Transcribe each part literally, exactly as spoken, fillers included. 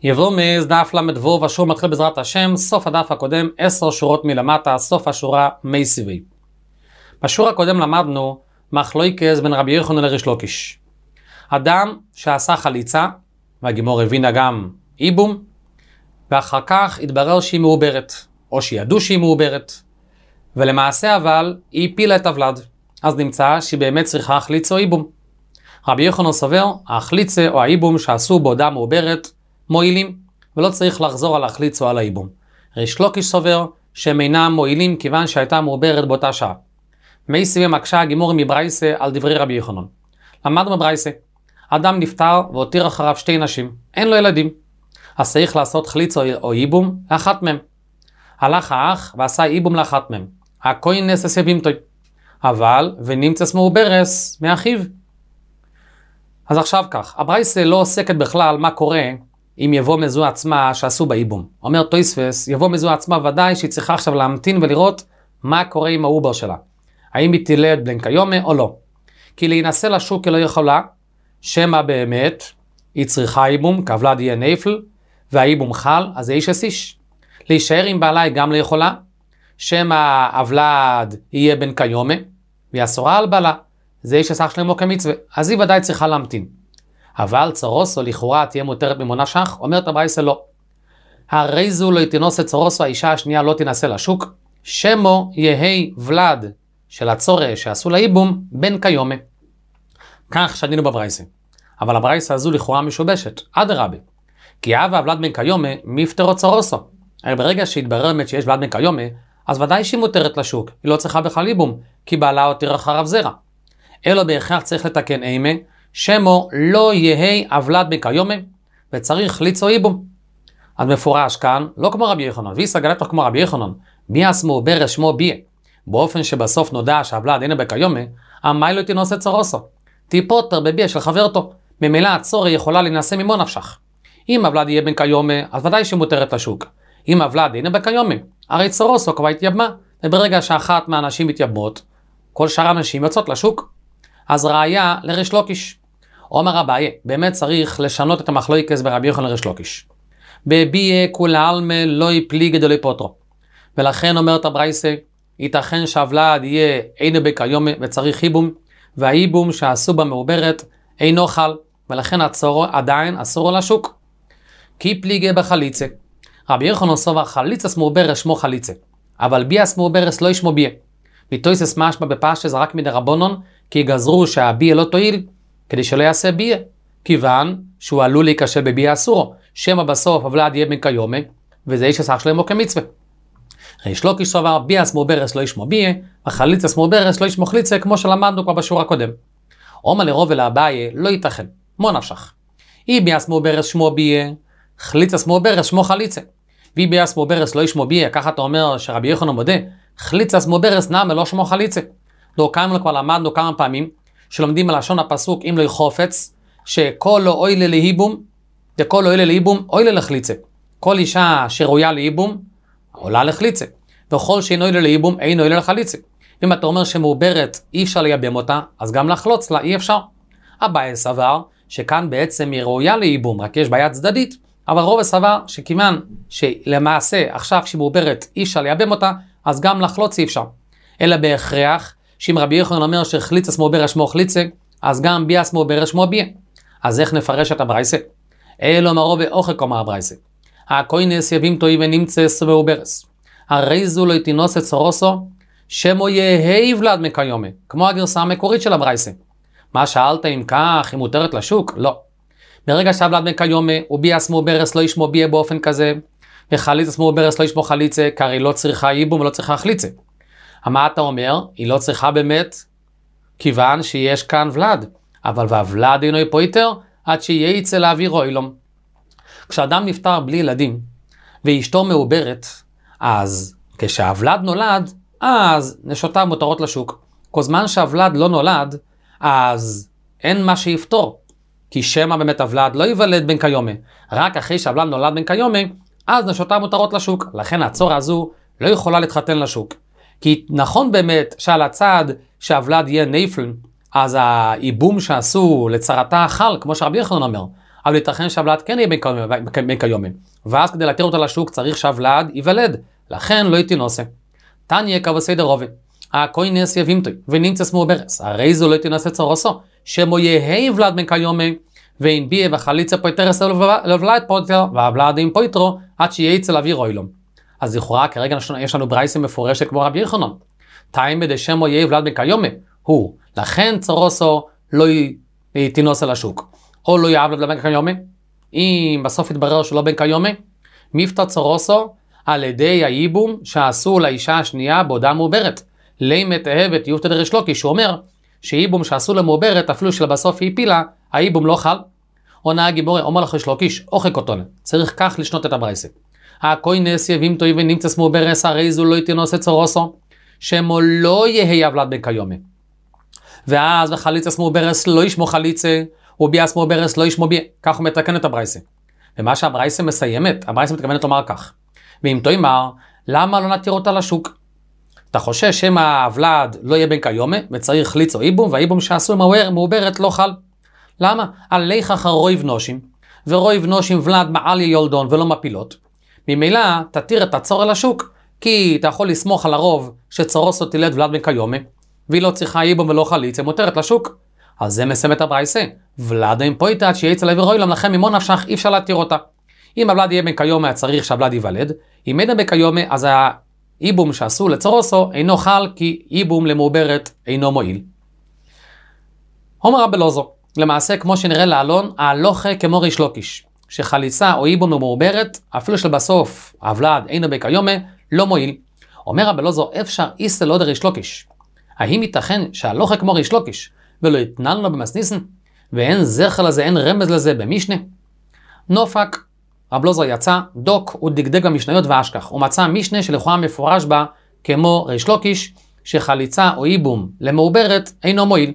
יבומז דף למדבוב, השור מתחיל בעזרת השם, סוף הדף הקודם, עשר שורות מלמטה, סוף השורה מי סיבי. בשיעור הקודם למדנו מחלוקת בין רבי יוחנן לריש לוקיש. אדם שעשה חליצה, והגימור הבינה גם איבום, ואחר כך התברר שהיא מעוברת, או שידעו שהיא מעוברת, ולמעשה אבל היא הפילה את הוולד, אז נמצא שהיא באמת צריכה החליצה או איבום. רבי יוחנן סובר, החליצה או האיבום שעשו בעודה מעוברת, מועילים, ולא צריך לחזור על החליץ או על האיבום. ריש לוקיש סובר שהם אינם מועילים כיוון שהייתה מעוברת באותה שעה. מי סיבי מקשה הגימור מברייסה על דברי רבי יוחנן. למדנו בברייסה, אדם נפטר והותיר אחריו שתי נשים, אין לו ילדים, אז צריך לעשות חליץ או איבום לאחת מהם. הלך האח ועשה איבום לאחת מהם, הכהן נסס יבימתוי, אבל ונמצס מעוברס מאחיו. אז עכשיו כך, הברייסה לא עוסקת בכלל מה קורה אם יבוא מזו עצמה שעשו באיבום. אומר תוספס, יבוא מזו עצמה ודאי שהיא צריכה עכשיו להמתין ולראות מה קורה עם העובר שלה. האם היא תילד בן כיומה או לא. כי להינשא לשוק היא לא יכולה, שמה באמת היא צריכה איבום, כוולד יהיה נפל, והאיבום חל, אז זה איש אסיש. להישאר עם בעלה היא גם לא יכולה, שמה הוולד יהיה בן כיומה, והיא אסורה על בעלה, זה איש אסך שלמו כמצווה, אז היא ודאי צריכה להמתין. אבל צורוסו לכאורה תהיה מותרת ממונה שח, אומרת הברייסה לא. הרי זו לא יתינוס את צורוסו, האישה השנייה לא תנסה לשוק, שמו יהי ולד של הצורה שעשו לאיבום בן כיומה. כך שנינו בברייסה. אבל הברייסה הזו לכאורה משובשת, עד הרבי. כי אבא ולד בן כיומה מפטרו צורוסו. הרי ברגע שהתברר באמת שיש ולד בן כיומה, אז ודאי שהיא מותרת לשוק, היא לא צריכה בכלל איבום, כי בעלה הותיר אחריו זרע. אלו בהכרח צריך לתקן אימה, שמו לא יהי אבלד בן כיומה, וצריך ליצו איבום. אז מפורש כאן, לא כמו רבי יוחנן, ויסה גלתו כמו רבי יוחנן, ביאס מעובר שמו ביה, באופן שבסוף נודע שהאבלד אינה בן כיומה, המי לא תינוס את צורוסו, תיפוטר בביה של חברתו, ממילא הצורה יכולה להינשא ממו נפשך. אם אבלד יהיה בן כיומה, אז ודאי שמותרת לשוק. אם אבלד אינה בן כיומה, הרי צורוסו כבר התייבמה, וברגע שאחת מהאנשים מתייבמות, כל שאר האנשים יוצאות לשוק. אז ראיה לריש לוקיש. אומר אביי, באמת צריך לשנות את המחלוקת ברבי יוחנן לריש לוקיש. בביה כולי עלמא לא יפליגי דלא פוטרו. ולכן אומרת הברייסה, ייתכן שהוולד יהיה אינו בן כיומה וצריך איבום, והאיבום שעשו במעוברת אינו חל, ולכן הצורו עדיין אסור לשוק. כי פליגי בחליצה. רבי יוחנן סובר חליצס מעוברת שמו חליצה, אבל ביאס מעוברס לא ישמו ביה. מתוספות משמע בפשטות זה רק מדרבנן, כי גזרו שהביה לא תועיל, כדי שלא יעשה ביה, כיוון שהוא עלול להיכשל בביה אסורו, שמה בסוף הוולד יהיה בן כיומה, וזה איש אסך שלמו כמצווה. ריש לוקיש סובר ביאס מעוברס לא ישמו ביה, וחליצס מעוברס לא ישמו חליצה, כמו שלמדנו כבר בשיעור הקודם. אומר לרוב ולאביי לא ייתכן, מו נפשך. אי ביאס מעוברס שמו ביה, חליצס מעוברס שמו חליצה. ואי ביאס מעוברס לא ישמו ביה, ככה אתה אומר שרבי יוחנן מודה, חליצס מעוברס נמה לא שמו חליצה. לא כאן כבר למדנו כמה פעמים, שלומדים על לשון הפסוק אם לא יחופץ, שכל לא אוילה להיבום, דכל לא אוילה להיבום, אוילה לחליצה. כל אישה שראויה להיבום, עולה לחליצה. וכל שאין אוילה להיבום, אין אוילה לחליצה. אם אתה אומר שמעוברת אי אפשר לייבם אותה, אז גם לחלוץ לה אי אפשר. אביי סבר שכאן בעצם היא ראויה להיבום, רק יש בעיה צדדית, אבל רוב סבר שכיוון שלמעשה עכשיו שהיא מעוברת אי אפשר לייבם אותה, אז גם לחלוץ אי אפשר. אלא בהכרח, שאם רבי יוחנן אומר שחליצס מעובר שמו חליצה, אז גם ביאס מעובר שמו ביה. אז איך נפרש את הברייסה? אלו מרו באוכל כמו הברייסה. הכהנס יבימתוי ונמצס מעוברס. הרי זו לא יתינוס את צורוסו, שמו יהי ולד מכיומה, כמו הגרסה המקורית של הברייסה. מה שאלת אם כך, אם מותרת לשוק? לא. ברגע שהוולד מכיומה, וביאס מעוברס לא ישמו ביה באופן כזה, וחליצס מעוברס לא ישמו חליצה, כי הרי לא צריכה איבום ולא צריכה חליצה. מה אתה אומר? היא לא צריכה באמת, כיוון שיש כאן ולד. אבל והוולד אינו פויטר, עד שיהיה יצא לאווירו אילום. כשאדם נפטר בלי ילדים, ואשתו מעוברת, אז כשהוולד נולד, אז נשותיו מותרות לשוק. כל זמן שהוולד לא נולד, אז אין מה שיפתור. כי שמה באמת הוולד לא יוולד בן כיומה. רק אחרי שהוולד נולד בן כיומה, אז נשותיו מותרות לשוק. לכן הצורה הזו לא יכולה להתחתן לשוק. כי נכון באמת שעל הצד שהוולד יהיה נפל, אז האיבום שעשו לצרתה חל, כמו שרבי יוחנן אומר, אבל ייתכן שהוולד כן יהיה בן כיומן, ואז כדי להתיר אותה לשוק צריך שהוולד ייוולד, לכן לא יתינוסה. תניא כבסדר רובה, הכוינס יבימתוי, ונמצס מעוברס, הרי זו לא יתינוסה צורוסו, שמו יהיה ולד בן כיומן, ואין ביה וחליצה פויטרס לוולד פויטר, והוולד עם פויטרו, עד שיהיה אצל אוויר אוילום. אז לכאורה כרגע יש לנו ברייסה מפורשת כמו רבי יוחנן. טעים בדי שמו יהיה ולד בן כיומן, הוא, לכן צורוסו לא יתינוסה לשוק. או לא יאהב לבן כיומן, אם בסוף יתברר שלא בן כיומן, מפתע צורוסו על ידי הייבום שעשו לאישה השנייה בעודה מעוברת. לימת אהבת יופתא דריש לוקיש, שהוא אומר שייבום שעשו למעוברת, אפילו שלבסוף היא הפילה, הייבום לא חל. עונה הגיבורי, אומר לך ריש לוקיש, אוכק אותון, צריך כך לשנות את הברייסה. הכוינס יבימתו ונמצס מעוברס, הרי זו לא יתינוסה צורוסו, שמו לא יהיה ולד בן כיומן. ואז וחליצס מעוברס לא ישמו חליצה, וביאס מעוברס לא ישמו ביה, כך הוא מתקן את הברייסה. ומה שהברייסה מסיימת, הברייסה מתכוונת לומר כך. ואם תאמר, למה לא נתיר אותה לשוק? אתה חושש שמה הוולד לא יהיה בן כיומן, וצריך חליץ או איבום, והאיבום שעשו מעוברת לא חל. למה? עליך אחר רויב נושים, ורויב נושים ולד מעל יולדון ולא מפילות. ממילא תתיר את הצור לשוק, כי אתה יכול לסמוך על הרוב שצורוסו תילד ולד בן כיומן, והיא לא צריכה איבום ולא חליץ, היא מותרת לשוק. אז זה מסיים את הברייסה. ולד עם פויטת שיהיה אצל אוויר אוילום, לכן ממון נפשך אי אפשר להתיר אותה. אם הוולד יהיה בן כיומן, צריך שהוולד ייוולד. אם אין בן כיומן, אז האיבום שעשו לצורוסו אינו חל, כי איבום למעוברת אינו מועיל. אומר רבי אלעזר, למעשה כמו שנראה לעלון, ההלוכה כמו ריש לוקיש, שחליצה או איבום למעוברת, אפילו שלבסוף הוולד אינו בן כיומן, לא מועיל. אומר רבי אלעזר, אפשר איסה לא דריש לוקיש. האם ייתכן שההלוכה כמו ריש לוקיש, ולא יתנן לו במסניסן, ואין זכר לזה, אין רמז לזה במשנה? נופק, רבי אלעזר יצא, דוק ודגדג במשניות ואשכח, הוא מצא משנה שלכאורה מפורש בה כמו ריש לוקיש, שחליצה או איבום למעוברת אינו מועיל.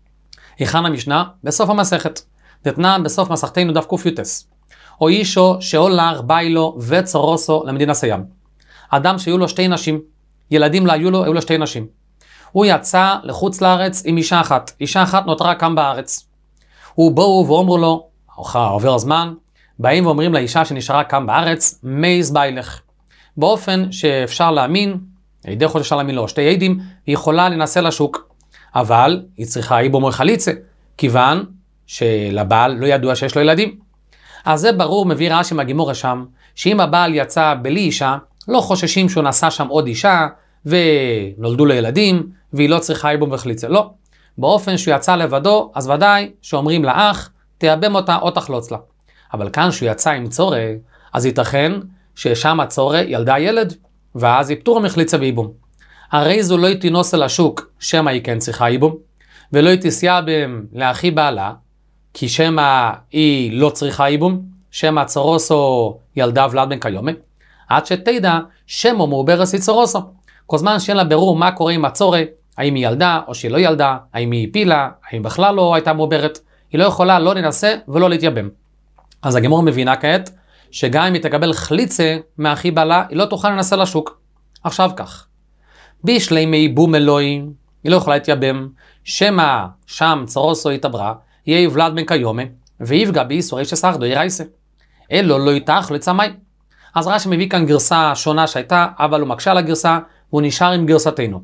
היכן המשנה? בסוף המסכת. דתנן בסוף מסכתנו דף קי"ס. או אישו שהולך ביילו וצורוסו למדינה סיים. אדם שהיו לו שתי נשים, ילדים לה היו לו, היו לו שתי נשים. הוא יצא לחוץ לארץ עם אישה אחת, אישה אחת נותרה כאן בארץ. הוא בואו ואומרו לו, עובר הזמן, באים ואומרים לאישה שנשארה כאן בארץ, מייז ביילך. באופן שאפשר להאמין, הידי חודש אפשר להאמין לו, שתי עדים, היא יכולה לנסה לשוק. אבל היא צריכה איבום או חליצה, כיוון שלבעל לא ידוע שיש לו ילדים. אז זה ברור, מביא רש"י מהגימורה שם, שאם הבעל יצא בלי אישה, לא חוששים שהוא נשא שם עוד אישה, ונולדו לו ילדים, והיא לא צריכה איבום וחליצה. לא. באופן שהוא יצא לבדו, אז ודאי שאומרים לאח, תייבם אותה או תחלוץ לה. אבל כאן שהוא יצא עם צורה, אז ייתכן ששם הצורה ילדה ילד, ואז היא פטורה מחליצה ואיבום. הרי זו לא יתינוסה לשוק, שמה היא כן צריכה איבום, ולא יתיסיה בהם לאחי בעלה, כי שמה היא לא צריכה איבום, שמה צורוסו ילדה ולד בן כיומן, עד שתדע שמו מעוברס היא צורוסו. כל זמן שאין לה ברור מה קורה עם הצורה, האם היא ילדה או שהיא לא ילדה, האם היא הפילה, האם בכלל לא הייתה מעוברת, היא לא יכולה לא לנסה ולא להתייבם. אז הגמור מבינה כעת, שגם אם היא תקבל חליצה מאחי בעלה, היא לא תוכל לנסה לשוק. עכשיו כך. בישלימי איבום אלוהים, היא לא יכולה להתייבם, שמה שם צורוסו התעברה, יהיה יבלד בן כיומן, ויפגע באיסורי שסחדו ירייסה. אלו לא יתח לצמאי. אז רש"י מביא כאן גרסה שונה שהייתה, אבל הוא מקשה על הגרסה, והוא נשאר עם גרסתנו.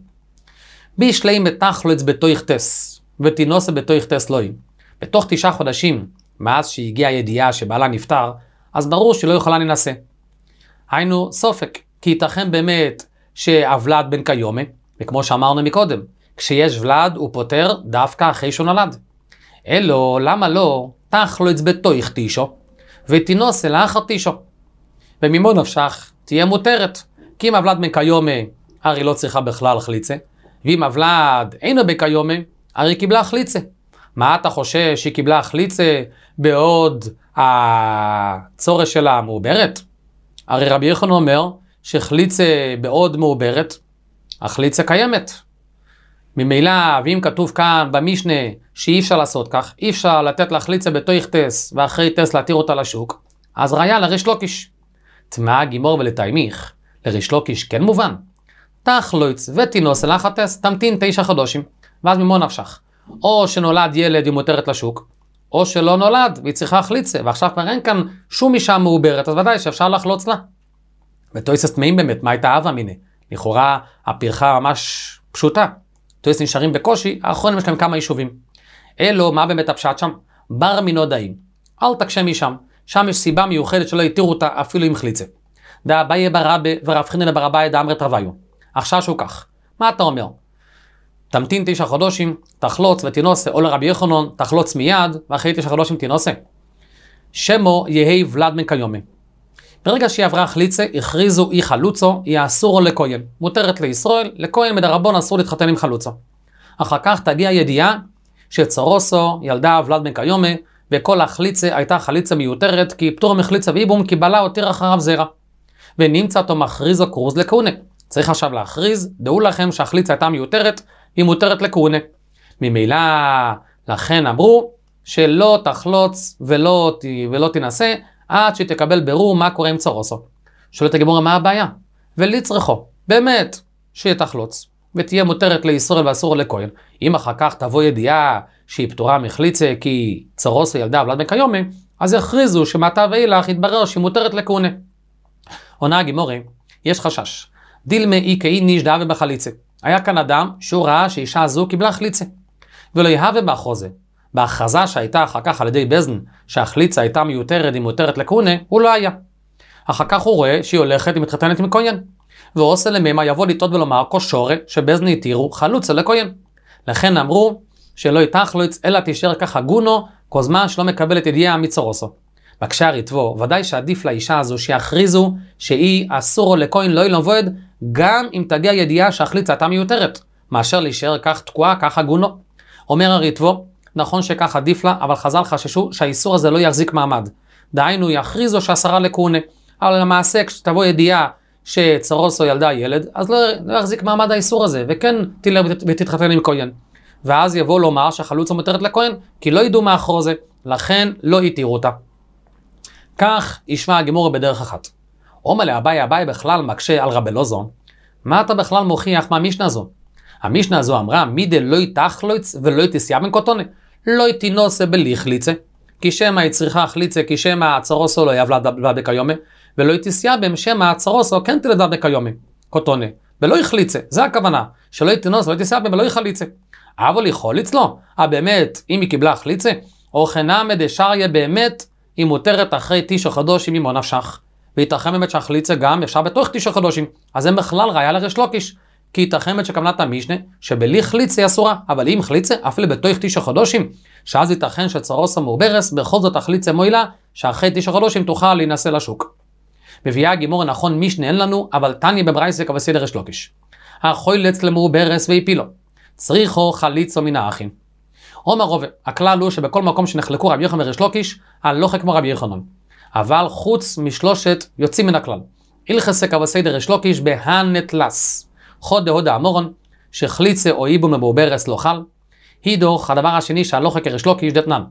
בישלימי תחלץ בתוך תס, ותינוסה בתוך תס לואים. בתוך תשעה חודשים, מאז שהגיעה הידיעה שבעלה נפטר, אז ברור שלא יכולה לנסה. היינו סופק, כי ייתכן באמת שהוולד בן כיומן, וכמו שאמרנו מקודם, כשיש ולד הוא פותר דווקא אחרי שהוא נולד. אלו, למה לא, תחלץ בתוך תישו, ותינוסה לאחר תישו. וממו נפשך תהיה מותרת, כי אם הוולד בן כיומן, הרי לא צריכה בכלל חליצה, ואם הוולד אינו בן כיומן, הרי קיבלה חליצה. מה אתה חושב שהיא קיבלה חליצה בעוד הצורך שלה מעוברת? הרי רבי יוחנן אומר שחליצה בעוד מעוברת, החליצה קיימת. ממילא, ואם כתוב כאן במשנה שאי אפשר לעשות כך, אי אפשר לתת לה חליצה בתוך תס ואחרי תס להתיר אותה לשוק, אז ראיה לריש לוקיש. תמה גימור ולתיימיך, לריש לוקיש כן מובן. תחלוץ ותינוס לאחר תס, תמתין תשע חודשים, ואז ממו נפשך. או שנולד ילד היא מותרת לשוק, או שלא נולד, והיא צריכה חליצה, ועכשיו כבר אין כאן שום אישה מעוברת, אז ודאי שאפשר לחלוץ לה. ותויסס תמאים באמת, מה הייתה אבה מיני? לכאורה הפרחה ממש פשוטה. תויסס נשארים בקושי, האחרונים יש להם כמה יישובים. אלו, מה באמת הפשט שם? בר מינו דאים. אל תקשה משם. שם יש סיבה מיוחדת שלא יתירו אותה אפילו עם חליצה. דא אביי ברבה ורב חנינא בר אביי דאמרי רביו. עכשיו שהוא כך. מה אתה אומר? תמתין תשע חודשים, תחלוץ ותינוסה, או לרבי יוחנן, תחלוץ מיד, ואחרי תשע חודשים תינוסה. שמו יהי ולד בן קיומי. ברגע שהיא עברה חליצה, הכריזו אי חלוצו, היא אסורו לכהן. מותרת לישראל, לכהן מדרבון אסור להתחתן עם חלוצו. אחר כך תגיע ידיעה שצרוסו ילדה ולד בן קיומי, וכל החליצה הייתה חליצה מיותרת, כי פטור מחליצה ואיבום, כי בלה הותיר אחריו זרע. ונמצא אותו מכריזו קרוז לכהונה. צריך עכשיו להכריז, דעו לכם שהחליצה הייתה מיותרת, היא מותרת לכהונה. ממילא לכן אמרו שלא תחלוץ ולא, ולא תנסה, עד שתקבל ברור מה קורה עם צרוסו. שואלת הגמרא מה הבעיה? ולצרכו, באמת, שהיא תחלוץ, ותהיה מותרת לישראל ואסור לכהן. אם אחר כך תבוא ידיעה שהיא פטורה מחליצה כי צרוסו ילדה ולד בן קיומי, אז יכריזו שמעתה ואילך יתברר שהיא מותרת לכהונה. עונה הגמרא, יש חשש. דילמה אי כאי נשדעה ובחליצה. היה כאן אדם שהוא ראה שאישה הזו קיבלה חליצה. ולא יהווה באחוזה. בהכרזה שהייתה אחר כך על ידי בזן, שהחליצה הייתה מיותרת, היא מותרת לכהונה, הוא לא היה. אחר כך הוא רואה שהיא הולכת היא מתחתנת עם כהן. ועושה לממה יבוא לטעות ולומר קושורה שבזן יתירו חלוצה לכהן. לכן אמרו שלא יתחלוץ אלא תישאר ככה גונו, כל זמן שלא מקבלת ידיעה מצרוסו. בקשה הריטבו, ודאי שעדיף לאישה הזו שיכריזו שהיא אסורו לכהן לא ילובד, גם אם תגיע ידיעה שהחליצה הייתה מיותרת, מאשר להישאר כך תקועה, ככה גונו. אומר הריטבו, נכון שכך עדיף לה, אבל חז"ל חששו שהאיסור הזה לא יחזיק מעמד. דהיינו יכריזו שאסרה לכהונה, אבל למעשה כשתבוא ידיעה שצרוסו ילדה ילד, אז לא, לא יחזיק מעמד האיסור הזה, וכן תלך ותתחתן עם כהן. ואז יבוא לומר שהחלוצה מותרת לכהן, כי לא ידעו מאחור זה, לכן לא יתירו אותה. כך ישמע הגמרא בדרך אחת. אומר לאביי, אביי בכלל מקשה על רבי אלעזר, מה אתה בכלל מוכיח מהמשנה הזו? המשנה הזו אמרה, מידה לא יתחלוץ ולא יתסייע בן קוטונה, לא יתינוסה בלי חליצה, כי שמא היא צריכה חליצה, כי שמא הצרוסו לא יבלד בקיומי, ולא יתסייע בן שמא הצרוסו כן תלדה בקיומי, קוטונה, ולא יחליצה, זה הכוונה, שלא יתינוס ולא יתסייע בן ולא יחליצה. אבל יחוליץ לו, אה באמת, אם היא קיבלה חליצה, או חנמא דשריה באמת, היא מותרת אחרי תשע חודשים עם נפשך. ויתרחם באמת שהחליצה גם אפשר בתוך תשע חודשים. אז זה בכלל ראיה לריש לוקיש. כי יתרחמת שכוונת המשנה, שבלי חליצה היא אסורה, אבל אם חליצה, אפילו בתוך תשע חודשים, שאז יתרחם שצרוסה מעוברס, בכל זאת החליצה מועילה, שאחרי תשע חודשים תוכל להינשא לשוק. מביאה הגמרא נכון משנה אין לנו, אבל תניא בברייתא כבסי לריש לוקיש. החוילץ למעוברס והפילו. צריכו חליצו מן האחים. אומר רובה, הכלל הוא שבכל מקום שנחלקו רבי יוחנן וריש לוקיש, הלכה כמו רבי יוחנן. אבל חוץ משלושת יוצאים מן הכלל. הלכסה כבסי דריש לוקיש בהנטלס. חוד דהודה אמורון, שחליצה או איבום מעוברס לא חל. הידוך, הדבר השני שהלכה כריש לוקיש דתנן.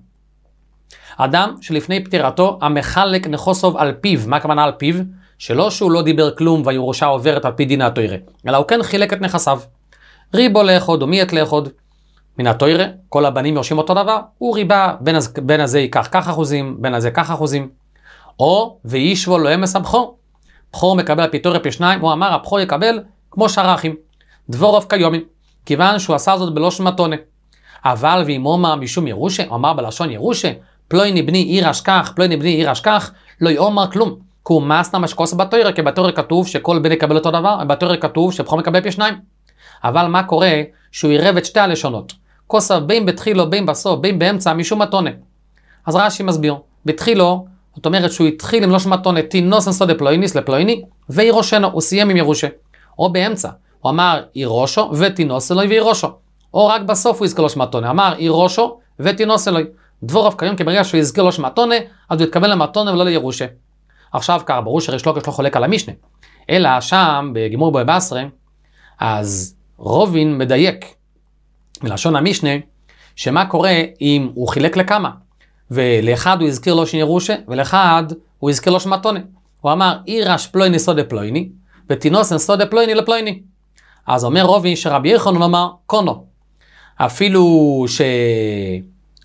אדם שלפני פטירתו המחלק נכוסוב על פיו, מה הכוונה על פיו? שלא שהוא לא דיבר כלום והירושה עוברת על פי דין התורה, אלא הוא כן חילק את נכסיו. ריבו לאחוד או מיית לאחוד. מן התורה, כל הבנים יורשים אותו דבר, הוא ריבה, בין, הז, בין הזה ייקח כך אחוזים, בין הזה כך אחוזים. או, וישבו לא אמס הבחור. בחור מקבל פי תורה פי שניים, הוא אמר, הבחור יקבל כמו שרחים. דבורוב כיומי, כיוון שהוא עשה זאת בלושן מתונה. אבל ואם אומר משום ירושה, הוא אמר בלשון ירושה, פלויני בני עיר אשכח, פלויני בני עיר אשכח, לא יאמר כלום. כי הוא מסנה משקוס בתורה, כי בתורה כתוב שכל בן יקבל אותו דבר, בתורה כתוב שבחור מקבל פי שניים. אבל מה קורה שהוא ירב את שתי הלשונות? כוסה בין בתחילו, בין בסוף, בין באמצע, משום מתונה. אז רש"י מסביר, בתחילו, זאת אומרת שהוא התחיל עם לשון מתונה, תינוסן סודה פלויניס לפלויני, וירושנו, הוא סיים עם ירושה. או באמצע, הוא אמר ירושו ותינוס אלוי וירושו. או רק בסוף הוא יזכר לשון מתונה, אמר ירושו ותינוס אלוי. דבורוב כיום, כי ברגע שהוא יזכר לשון מתונה, אז הוא יתכוון למתונה ולא לירושה. עכשיו כך, ברור שריש לוקיש לא חולק על המשנה. אלא שם, בגמור בבא בתרא, אז רובין מדייק מלשון המשנה, שמה קורה אם הוא חילק לכמה, ולאחד הוא יזכיר לו שירושה, ולאחד הוא יזכיר לו שמתונה. הוא אמר, אירש פלויני סודה פלויני, ותינוסן סודה פלויני לפלויני. אז אומר רובין שרבי יוחנן אמר, קונו. אפילו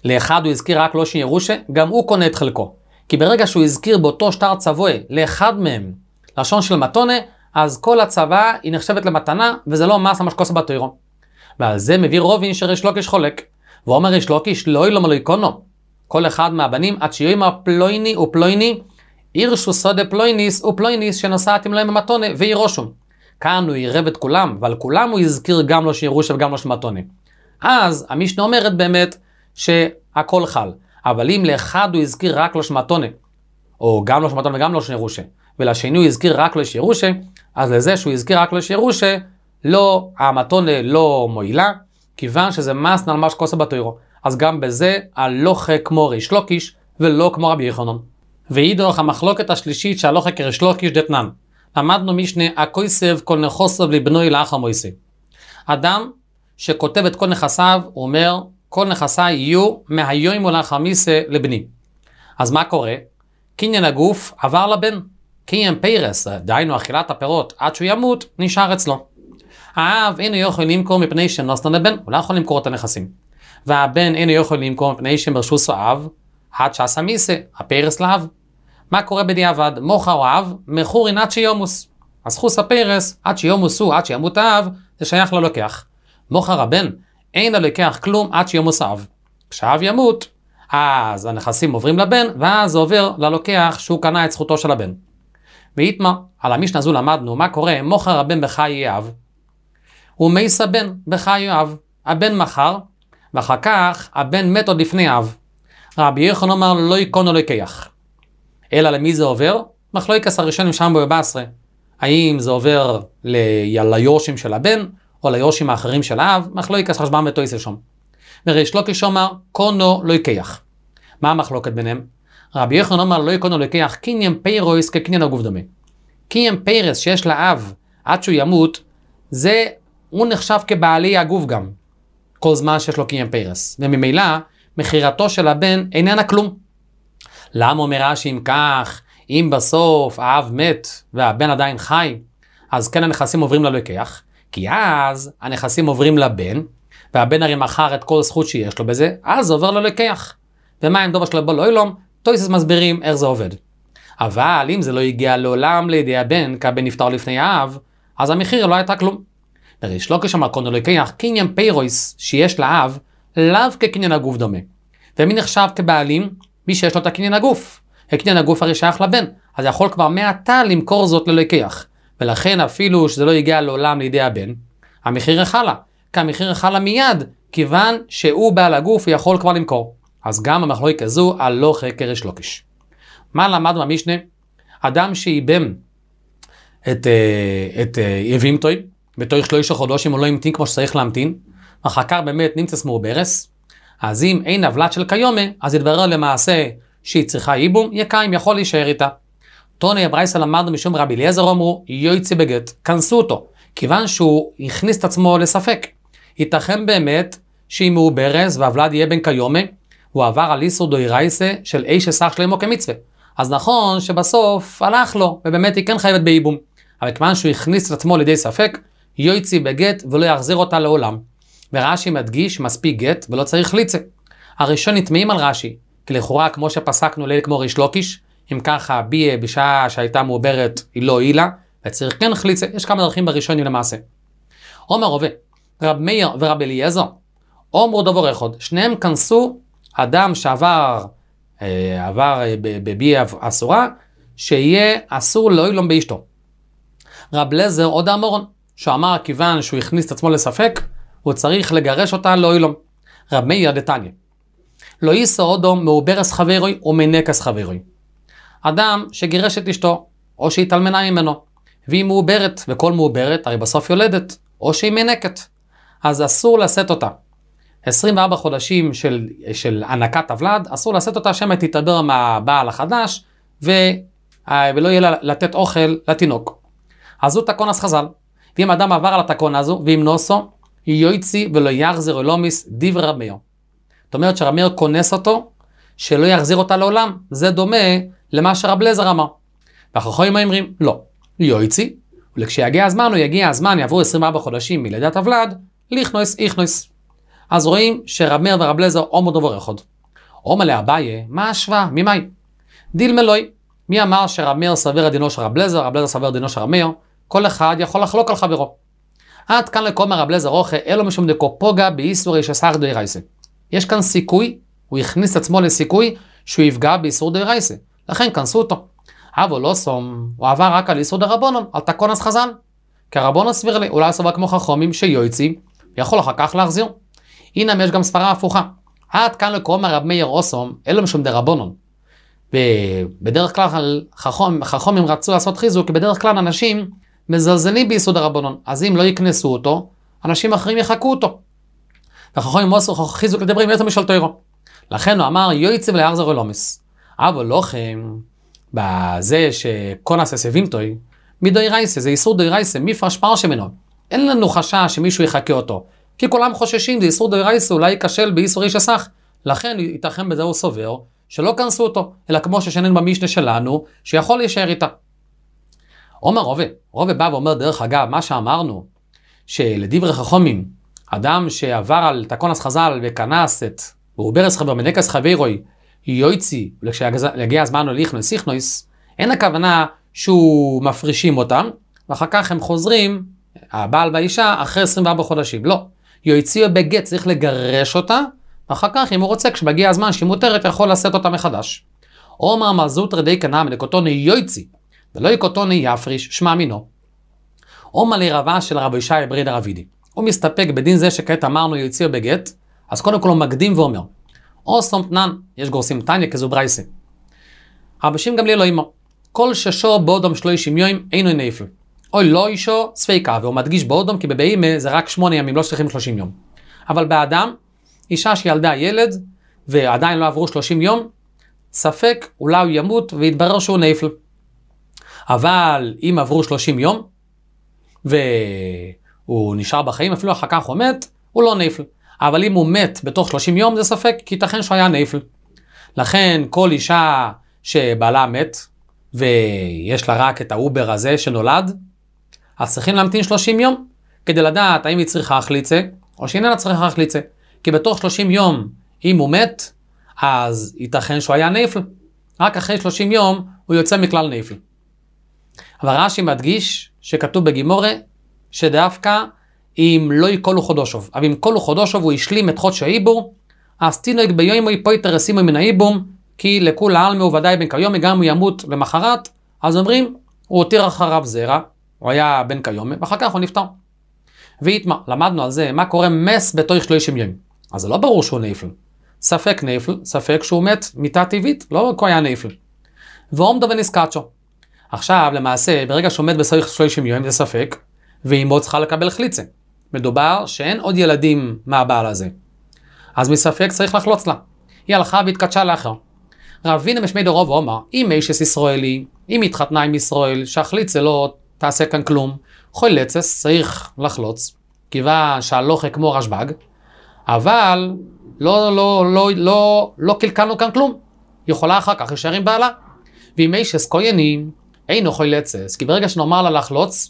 לאחד הוא הזכיר רק לא שירושה, גם הוא קונה את חלקו. כי ברגע שהוא הזכיר באותו שטר צבוע לאחד מהם לשון של מתונה, אז כל הצבא היא נחשבת למתנה, וזה לא מס המשקוס בתוירו. ועל זה מביא רובין שריש לוקיש חולק. ואומר ריש לוקיש לא ילום לא יקונו. כל אחד מהבנים עד שיאמר פלויני ופלויני, ירשו סודה פלויניס ופלויניס שנשאתם להם המתונה וירושום. כאן הוא ירב את כולם, ועל כולם הוא יזכיר גם לו שירושה וגם לו שמתונה. אז המשנה אומרת באמת שהכל חל. אבל אם לאחד הוא יזכיר רק לו שמתונה, או גם לו שמתונה וגם לו שירושה, ולשני הוא יזכיר רק לו שירושה, אז לזה שהוא יזכיר רק לו שירושה, לא, המתונה לא מועילה, כיוון שזה מס נלמש כוסה בתוירו. אז גם בזה הלוכה כמו ריש לוקיש, ולא כמו רבי יוחנן. ואידוך המחלוקת השלישית שהלוכה כריש לוקיש דתנן. למדנו משנה, הכויסב כל נכוסוב לבנוי לאחר מויסה. אדם שכותב את כל נכסיו, הוא אומר, כל נכסיי יהיו מהיום ולאחר מיסה לבני. אז מה קורה? קניין הגוף עבר לבן. קניין פיירס, דהיינו אכילת הפירות, עד שהוא ימות, נשאר אצלו. האב אינו יכול למכור מפני שנוסן לבן, הוא לא יכול למכור את הנכסים. והבן אינו יכול למכור מפני שמרשוס האב, עד שעשה מיסה, הפיירס לאב. מה קורה בדיעבד? מוכר האב, מכורין עד שיומוס. אז חוס הפיירס, עד שיומוסו, עד שימות האב, זה שייך ללוקח. מוכר הבן, אין ללוקח כלום עד שיומוס האב. כשהאב ימות, אז הנכסים עוברים לבן, ואז זה עובר ללוקח שהוא קנה את זכותו של הבן. ואיתמה, על המשנה הזו למדנו, מה קורה? מוכר הבן בחיי אב, ומייס הבן בחיי אב. הבן מחר, ואחר כך הבן מת עוד לפני אב. רבי יוחנן אמר לא יקון או לא יקח. אלא למי זה עובר? מחלוקת הראשונים שם בבבא בתרא. האם זה עובר ליורשים של הבן, או ליורשים האחרים של האב? מחלוקת חשבן בתויסף שם. וריש לוקיש אמר קונו לא יקח. מה המחלוקת ביניהם? רבי יוחנן אמר לא יקון או לא יקח, קניין פיירוס כקניין הגוף דומה. קניין פיירס שיש לאב עד שהוא ימות, זה הוא נחשב כבעלי הגוף גם. כל זמן שיש לו קניין פיירס. וממילא, מחירתו של הבן איננה כלום. למה אומר רש"י אם כך, אם בסוף האב מת והבן עדיין חי, אז כן הנכסים עוברים ללוקח, כי אז הנכסים עוברים לבן, והבן הרי מכר את כל זכות שיש לו בזה, אז זה עובר ללוקח. ומה עם דובר של הבא לא ילום? תויסס מסבירים איך זה עובד. אבל אם זה לא הגיע לעולם לידי הבן, כי הבן נפטר לפני האב, אז המחיר לא הייתה כלום. ריש לוקיש אמר קונו לוקח, קניין פיירוס שיש לאב, לאו כקניין הגוף דומה. ומי נחשב כבעלים? מי שיש לו את הקניין הגוף. הקניין הגוף הרי שייך לבן, אז יכול כבר מעתה למכור זאת ללוקח. ולכן אפילו שזה לא הגיע לעולם לידי הבן, המחיר החלה. כי המחיר החלה מיד, כיוון שהוא בעל הגוף ויכול כבר למכור. אז גם המחלוקת הזו הלוכה כריש לוקיש. מה למדנו במשנה? אדם שאיבם את, את יבימתוי, בתוך שלושה חודשים הוא לא המתין כמו שצריך להמתין, אחר כך באמת נמצא מעוברס, אז אם אין הבלת של קיומה, אז יתברר למעשה שהיא צריכה ייבום, יקיים יכול להישאר איתה. תוני הברייסה למדנו משום רבי אליעזר אמרו, יוצא בגט, כנסו אותו, כיוון שהוא הכניס את עצמו לספק. ייתכן באמת שהיא מעוברס והבלד יהיה בן קיומה, הוא עבר על איסור דאורייסה של איש שסח שלמו כמצווה. אז נכון שבסוף הלך לו, ובאמת היא כן חייבת בייבום. אבל כיוון שהוא הכניס את עצמו לידי ספק, יוצא בגט ולא יחזיר אותה לעולם. ורש"י מדגיש מספיק גט ולא צריך ליצה. הראשון נטמעים על רש"י, כי לכאורה כמו שפסקנו ליל כמו ריש לוקיש, אם ככה ביה בשעה שהייתה מעוברת היא לא הועילה, וצריך כן חליצה, יש כמה דרכים בראשונים למעשה. עומר רובה, רב מאיר ורב אליעזר, אומרו דבור אחד, שניהם כנסו אדם שעבר אה, עבר בביה אסורה, שיהיה אסור לא ילום באשתו. רב לזר עוד אמורון, שאמר כיוון שהוא הכניס את עצמו לספק, הוא צריך לגרש אותה לא ילום. רב מאיר דתניא, לא יישא אודו מעוברס חברוי ומנקס חברוי. אדם שגירש את אשתו, או שהיא תלמנה ממנו, והיא מעוברת, וכל מעוברת הרי בסוף יולדת, או שהיא מנקת, אז אסור לשאת אותה. עשרים וארבעה חודשים של, של ענקת הוולד, אסור לשאת אותה שמא תתעבר מהבעל החדש, ו, ולא יהיה לתת אוכל לתינוק. אז הוא תקון אז חז"ל. ואם אדם עבר על התקון הזו, ואם נוסו, יוצא ולא יחזיר אלומיס דיבר רב מאיר. זאת אומרת שרב מאיר כונס אותו, שלא יחזיר אותה לעולם. זה דומה למה שרב לזר אמר. והחכמים אומרים, לא, יוצא, ולכשיגיע הזמן, הוא יגיע הזמן, יעברו עשרים וארבעה חודשים מלידת הוולד, לכנוס, איכנוס. אז רואים שרב מאיר ורב לזר אומרו דבר אחד. אומר לאביי, מה השוואה? ממאי? דיל מלוי. מי אמר שרב מאיר סבר דינו של רב לזר, רב לזר סבר דינו של רב מאיר? כל אחד יכול לחלוק על חברו. עד כאן לקומר רב לזר רוחה, אלו משום דקו פוגע באיסור ישסר דאורייסה. יש כאן סיכוי, הוא הכניס עצמו לסיכוי שהוא יפגע באיסור דאורייסה. לכן כנסו אותו. אבל לא סום, הוא עבר רק על איסור דרבנון, על תקונס חז"ל. כי הרבנון סביר לי, אולי סבר כמו חכמים שיועצי, יכול אחר כך להחזיר. הנה יש גם סברה הפוכה. עד כאן לקומר רב מאיר אוסום, אלו משום דרבנון. ובדרך כלל חכום, חכומים רצו לעשות חיזוק, כי בדרך כלל אנשים מזלזלים ביסוד הרבנון, אז אם לא יקנסו אותו, אנשים אחרים יחקו אותו. וחכומים עשו חיזוק לדברים יותר משל תוירו. לכן הוא אמר, יועצי ולהחזר אלומס. אבל לא כן, בזה שקונס הסבים תוי, מדוירייסה, זה איסור דוירייסה, מפרש פרשה ממנו. אין לנו חשש שמישהו יחכה אותו, כי כולם חוששים, זה איסור דוירייסה, אולי ייכשל באיסור איש הסך. לכן ייתכן בזה הוא סובר, שלא כנסו אותו, אלא כמו ששנן במשנה שלנו, שיכול להישאר איתה. אומר רובה, רובה בא ואומר דרך אגב, מה שאמרנו, שלדברי חכמים, אדם שעבר על תקונס חז"ל וכנס את ברוברס חבר מנקס חברוי, יועצי, ולכשיגיע הזמן הוליך נסיכנויס, אין הכוונה שהוא מפרישים אותם, ואחר כך הם חוזרים, הבעל והאישה, אחרי עשרים וארבעה חודשים. לא, יועצי בגט צריך לגרש אותה, ואחר כך אם הוא רוצה, כשמגיע הזמן שהיא מותרת, יכול לשאת אותה מחדש. אומר מזות רדי כנעם, לקוטוני יועצי, ולא יקוטוני יפריש, שמע מינו. אומר לרבה של רבי ישי בריד הרבידי. הוא מסתפק בדין זה שכעת אמרנו יועצי בגט, אז קודם כל הוא מקדים ואומר, או סומפנן, יש גורסים טניה כזו ברייסה. רבי שמעון גמליאל לא אמר, כל ששו באודם שלושים יום אינו נפל. אוי לא אישו ספיקה, והוא מדגיש באודם כי בבהמה זה רק שמונה ימים, לא צריכים שלושים יום. אבל באדם, אישה שילדה ילד, ועדיין לא עברו שלושים יום, ספק אולי הוא ימות ויתברר שהוא נפל. אבל אם עברו שלושים יום, והוא נשאר בחיים, אפילו אחר כך הוא מת, הוא לא נפל. אבל אם הוא מת בתוך שלושים יום, זה ספק, כי ייתכן שהוא היה נפל. לכן כל אישה שבעלה מת, ויש לה רק את האובר הזה שנולד, אז צריכים להמתין שלושים יום, כדי לדעת האם היא צריכה חליצה, או שאיננה צריכה חליצה. כי בתוך שלושים יום, אם הוא מת, אז ייתכן שהוא היה נפל. רק אחרי שלושים יום, הוא יוצא מכלל נפל. אבל רש"י מדגיש שכתוב בגימורה, שדווקא אם לא יקולו חודשוב, אבל אם קולו חודשוב הוא השלים את חודש העיבור, אז תינוק ביומי פויטר ישימו מן העיבום, כי לכול העלמא הוא ודאי בן כיומי, גם אם הוא ימות למחרת, אז אומרים, הוא הותיר אחריו זרע, הוא היה בן כיומי, ואחר כך הוא נפטר. ויתמה, למדנו על זה, מה קורה מס בתוך שלושים יום. אז זה לא ברור שהוא נפל. ספק נפל, ספק שהוא מת מיתה טבעית, לא הוא היה נפל. ועומדו ונסקצ'ו. עכשיו, למעשה, ברגע שהוא מת בסוף שלושים יום, זה ספק, ואימו צריכה לקבל חליצה. מדובר שאין עוד ילדים מהבעל הזה. אז מספק צריך לחלוץ לה. היא הלכה והתקדשה לאחר. רבינה משמי דרוב אומר, אם אישס ישראלי, אם התחתנה עם ישראל, שהחליצה לא תעשה כאן כלום, חולצס צריך לחלוץ, כיוון שהלוכה כמו רשב"ג, אבל לא, לא, לא, לא, לא קלקלנו כאן כלום. יכולה אחר כך להישאר עם בעלה. ואם אישס כהנים, אינו חולצס, כי ברגע שנאמר לה לחלוץ,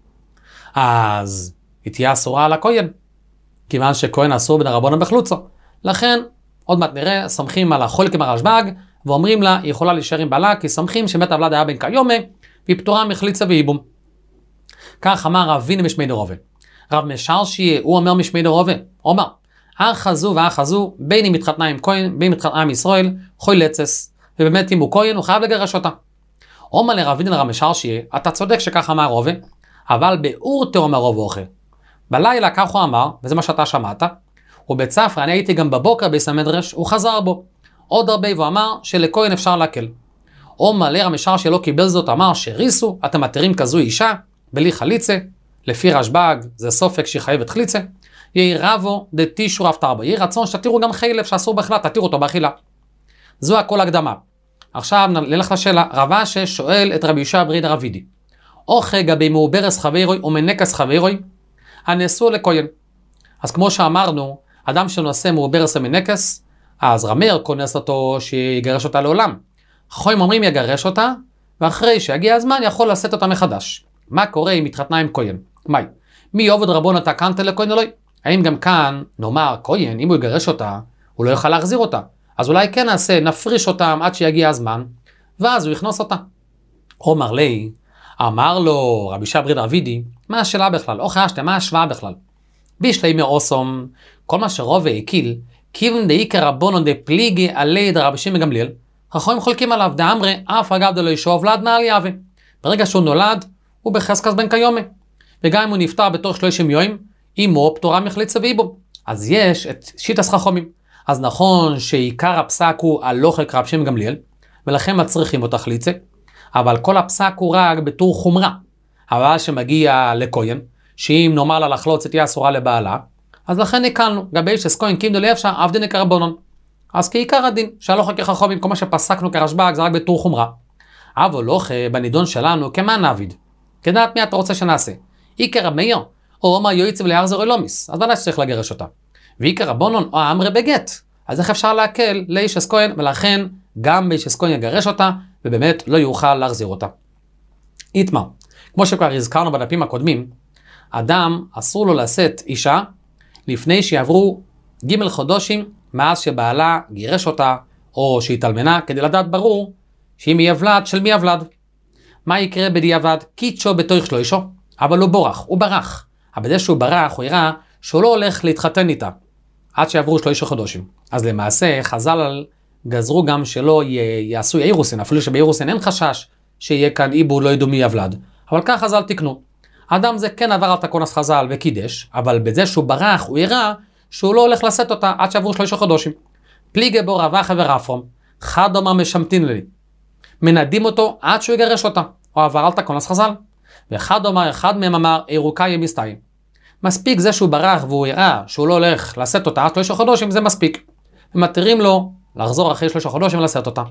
אז היא תהיה אסורה על הכהן, כיוון שכהן אסור בן הרבנן בחלוצו. לכן, עוד מעט נראה, סומכים על החולקים הרשב"ג, ואומרים לה, היא יכולה להישאר עם בעלה, כי סומכים שמת הוולד היה בן כיומי, והיא פטורה מחליצה ואיבום. כך אמר רב וינה משמי דרובה. רב משרשי, הוא אומר משמי דרובה, אומר, אח זו ואח זו, בין אם התחתנה עם כהן, בין אם התחתנה עם ישראל, חולצס, ובאמת אם הוא כהן, הוא חייב לגרש אותה. אומר לרב וינה לרב משרשי, אתה צודק שכך אמר רובה, אבל באור תאומר רוב אוכל. בלילה כך הוא אמר, וזה מה שאתה שמעת, ובצפרא, אני הייתי גם בבוקר ביס המדרש, הוא חזר בו. עוד הרבה והוא אמר שלכהן אפשר להקל. אומר לרב משרשי שלא קיבל זאת, אמר שריסו, אתם מתירים כזו אישה, בלי חליצה, לפי רשב"ג, זה סופק שהיא חייבת חליצה, יהי רבו דתישו רב תרבו, יהי רצון שתתירו גם חילף שאסור בכלל, תתירו אותו באכילה. זו הכל הקדמה. עכשיו נלך לשאלה, רבה ששואל את רבי ישי בריד הרבידי. אוכל גבי מעוברס חברוי ומנקס חברוי, הנשוא לכהן. אז כמו שאמרנו, אדם שנושא מעוברס ומנקס, אז רמר כונס אותו שיגרש אותה לעולם. חכמים אומרים יגרש אותה, ואחרי שיגיע הזמן יכול לשאת אותה מחדש. מה קורה אם מתחתנה עם כהן? מאי? מי עובד רבון אתה כאן לכהן אלוהי? האם גם כאן נאמר כהן, אם הוא יגרש אותה, הוא לא יוכל להחזיר אותה. אז אולי כן נעשה, נפריש אותם עד שיגיע הזמן, ואז הוא יכנוס אותה. אומר לי, אמר לו רבי שברי דרבידי, מה השאלה בכלל? או חיישתם, מה ההשוואה בכלל? בישלי מאוסום, כל מה שרוב והקיל, כיוון דאיקר רבונון דפליגי עלי דרבי שמעון גמליאל, חכמים חולקים עליו, דאמרי, אף אגב דלא ישוב לד נעל יאווה. ברגע שהוא נולד, הוא בחזקת בן קיומה. וגם אם הוא נפטר בתוך שלושים יום, אמו פטורה מחליצה ואיבו. אז יש את שיטת חכמים. אז נכון שעיקר הפסק הוא הלוכק רבי שמעון גמליאל, ולכן מצריכים אותה חליצה, אבל כל הפסק הוא רק בתור חומרה. אבל שמגיע לכהן, שאם נאמר לה לחלוץ תהיה אסורה לבעלה, אז לכן נקלנו, גבי שסכהן קימדו לאפשר עבדין כרבונון. אז כעיקר הדין, שהלוכק חכמים, כל מה שפסקנו כרשב"ג זה רק בתור חומרה. אבל לא בנידון שלנו, כמה נעביד? כדעת מי אתה רוצה שנעשה? עיקר רבי או אומר יועצב להרזר אלומיס, אז ודאי שצריך לגרש אותה. ועיקר רבונון או אמרי בגט, אז איך אפשר להקל לאיש אסכהן, ולכן גם באיש אסכהן יגרש אותה, ובאמת לא יוכל להחזיר אותה. איתמר, כמו שכבר הזכרנו בדפים הקודמים, אדם אסור לו לשאת אישה, לפני שיעברו ג' חודשים, מאז שבעלה גירש אותה, או שהתאלמנה, כדי לדעת ברור, שאם היא יבלד, של מי יבלד. מה יקרה בדיעבד? קיצ'ו בתוך שלושו, אבל הוא בורח, הוא ברח. אבל בזה שהוא ברח, הוא יראה שהוא לא הולך להתחתן איתה, עד שיעברו שלושה חודשים. אז למעשה, חז"ל גזרו גם שלא יעשו אירוסין, אפילו שבאירוסין אין חשש שיהיה כאן עיבוד, לא ידעו מי יבלד. אבל כך חז"ל תקנו. האדם זה כן עבר על תקונס חז"ל וקידש, אבל בזה שהוא ברח, הוא יראה שהוא לא הולך לשאת אותה עד שעברו שלושה חודשים. פליגי בו רבחה ורפרום, חד אומר משמתין לי. מנדים אותו עד שהוא יגרש אותה, או עבר על תקונס חז"ל. ואחד אומר, אחד מהם אמר, אירוקה ימיסתיים. מספיק זה שהוא ברח והוא יראה שהוא לא הולך לשאת אותה עד שלושה חודשים, זה מספיק. ומתירים לו לחזור אחרי שלושה חודשים ולשאת אותה.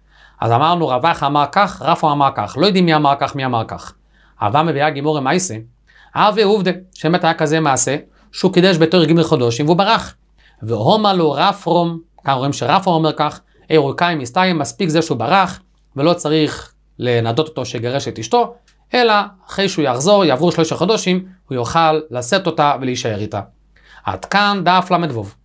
אז אמרנו, רבחה אמר כך, רפו אמר כך. לא יודעים מי אמר כך, מי אמר כך. אהבה מביאה גימור עם מייסה, אהבה עובדה, שבאמת היה כזה מעשה, שהוא קידש בתור ג' חודשים והוא ברח. והומה לו רפרום, כאן רואים שרפרום אומר כך, אירוקאים מסתיים, מספיק זה שהוא ברח, ולא צריך לנדות אותו שגרש את אשתו, אלא אחרי שהוא יחזור, יעברו שלושה חודשים, הוא יוכל לשאת אותה ולהישאר איתה. עד כאן דף למד ווב.